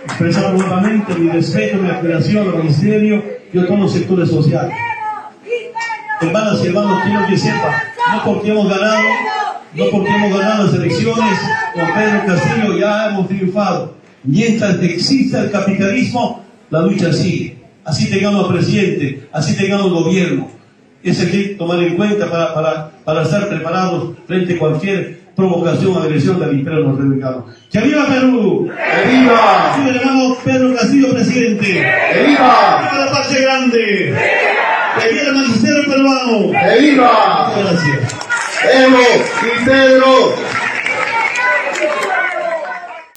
expresar nuevamente mi respeto, mi admiración al ministerio y a todos los sectores sociales. Hermanas y hermanos, quiero que sepa, no porque hemos ganado las elecciones con Pedro Castillo ya hemos triunfado. Mientras exista el capitalismo, la lucha sigue. Así tengamos presidente, así tengamos gobierno. Eso hay que tomar en cuenta para estar preparados frente a cualquier provocación o agresión del imperio norteamericano. ¡Que viva Perú! ¡Que viva! ¡Que viva el hermano Pedro Castillo, presidente! ¡Que viva! ¡Que viva la patria grande! ¡Que viva el magisterio peruano! ¡Que viva! Gracias. Evo y Pedro